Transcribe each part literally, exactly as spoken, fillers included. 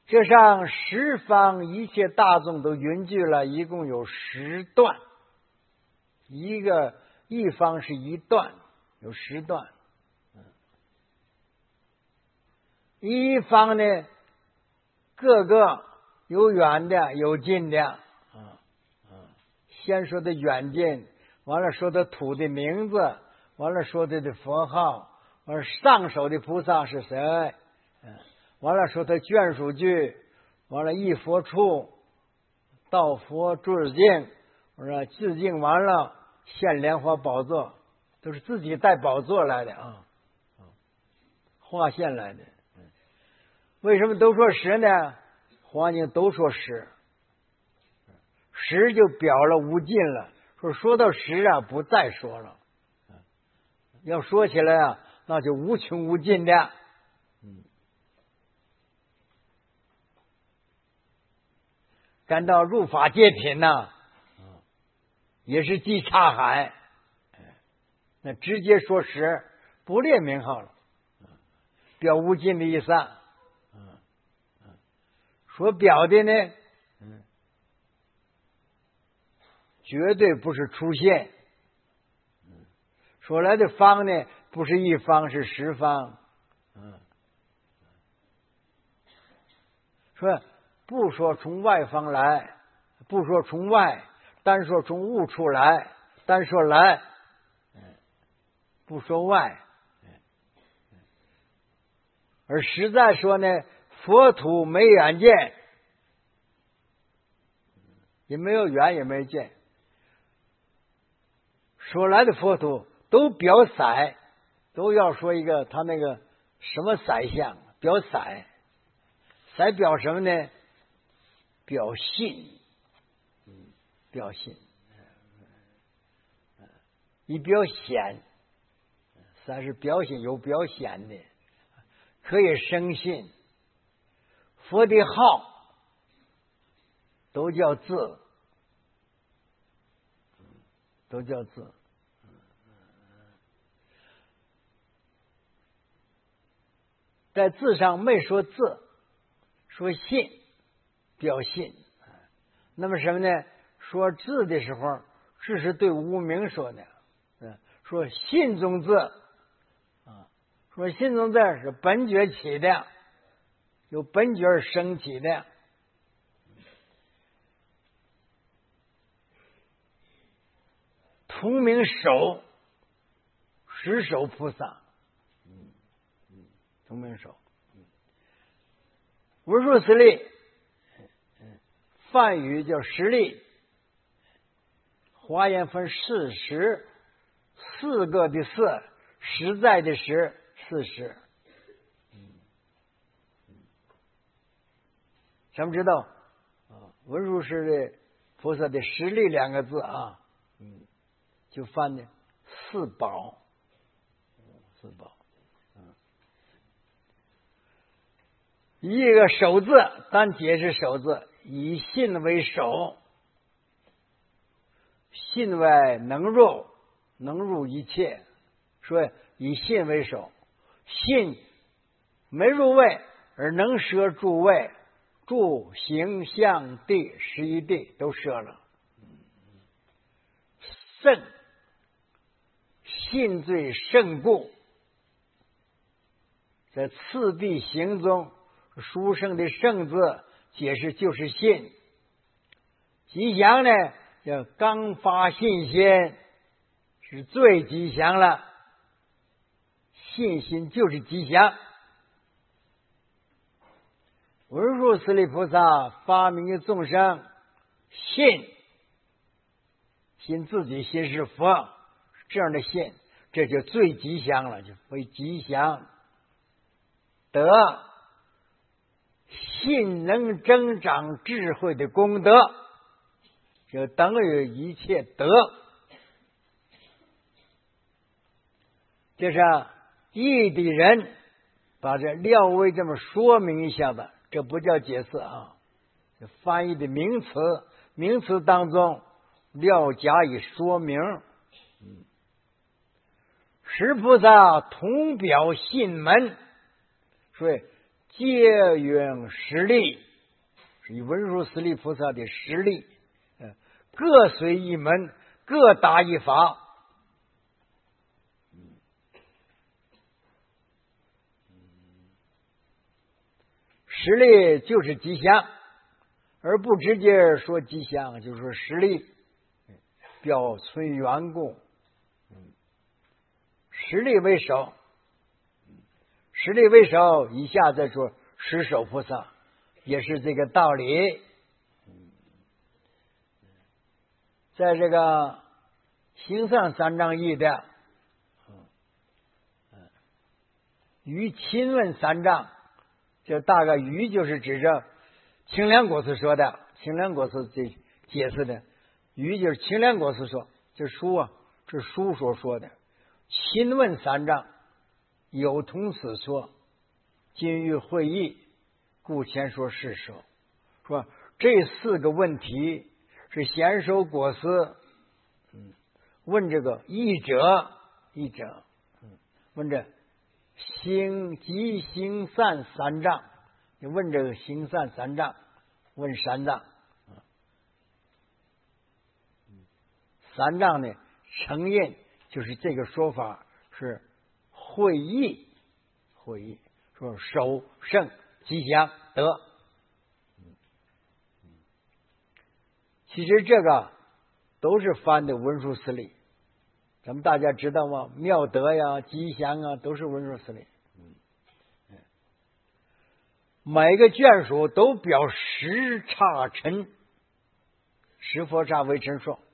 这上十方一切大众都云聚了，一共有十段，一个一方是一段，有十段。一方呢，各个有远的，有近的。啊啊，先说的远近，完了说的土的名字，完了说的的佛号，完了上首的菩萨是谁？嗯，完了说他眷属句，完了一佛处，到佛致敬，我说致敬完了现莲花宝座，都是自己带宝座来的啊，画线来的。为什么都说十呢？黄经都说十，十就表了无尽了。说说到十啊，不再说了。要说起来啊，那就无穷无尽的。嗯，感到入法界品呐、啊，也是即刹海。那直接说十，不列名号了，表无尽的意思。说表的呢，嗯，绝对不是出现。说来的方呢，不是一方，是十方。嗯，说不说从外方来，不说从外，单说从物处来，单说来，不说外。而实在说呢，佛土没远见，也没有远，也没有见。说来的佛土都表色，都要说一个他那个什么色相，表色。色表什么呢？表信，表信。一表显，色是表现有表显的，可以生信。佛的号都叫字，都叫字。在字上没说字，说信，表信。那么什么呢？说字的时候，这是对无名说的。说信中字，啊，说信中字是本觉起的，由本觉而生起的。同名手，十手菩萨，嗯嗯，同名手，文殊师利，梵语叫实力，华严分四十，四个的四，实在的实，四十。咱们知道啊，文殊师利菩萨的实力两个字啊，嗯，就翻的四宝，四宝。一个手字，单解释手字，以信为首，信为能入，能入一切。说以信为首，信没入位而能摄诸位，住形象地十一地都摄了。圣信最胜故，在次第行中，书圣的圣字解释就是信。吉祥呢，叫刚发信心，是最吉祥了。信心就是吉祥。文殊师利菩萨发明的众生信，信自己心是佛，这样的信，这就最吉祥了，就为吉祥。德，信能增长智慧的功德，就等于一切德。这是义的人把这廖微这么说明一下子，这不叫解释啊，这翻译的名词，名词当中廖加以说明。嗯，十菩萨同表信门，所以皆用实力，是以文殊师利菩萨的实力，各随一门，各答一法。实力就是吉祥，而不直接说吉祥，就是说实力，表存缘故。实力为首，实力为首，以下再说十首菩萨，也是这个道理。在这个行善三藏义的于亲问三藏，这大概于就是指着清凉果师说的，清凉果师这解释的，于就是清凉果师说，这书啊，这书所说的。亲问三藏，有同此说，今欲会议，故前说是说。说这四个问题是贤首果师嗯问这个译者，译者嗯问这行及行善三藏，你问这个行善三藏，问三藏，三藏呢承认就是这个说法是会意，会意说守胜吉祥德。其实这个都是翻的文殊师利，咱们大家知道吗？妙德呀、吉祥啊，都是文殊师利。每个眷属都表十刹尘，十佛刹为尘数。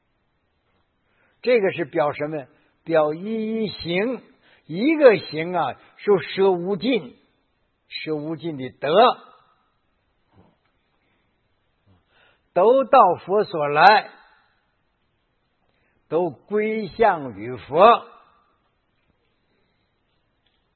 这个是表什么？表一一行，一个行啊，是舍无尽，舍无尽的德，都到佛所来，都归向于佛。